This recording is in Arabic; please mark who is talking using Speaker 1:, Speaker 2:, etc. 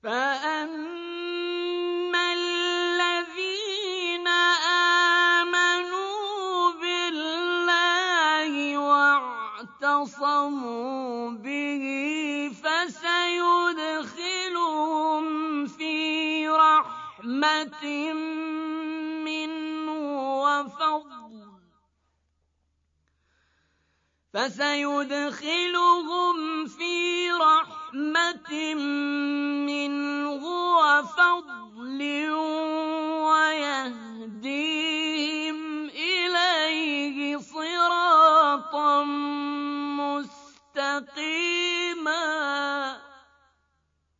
Speaker 1: فَأَمَّا الَّذِينَ آمَنُوا بِاللَّهِ وَاعْتَصَمُوا بِهِ فَسَيُدْخِلُهُمْ فِي رَحْمَةٍ مِّنْهُ وَفَضْلٍ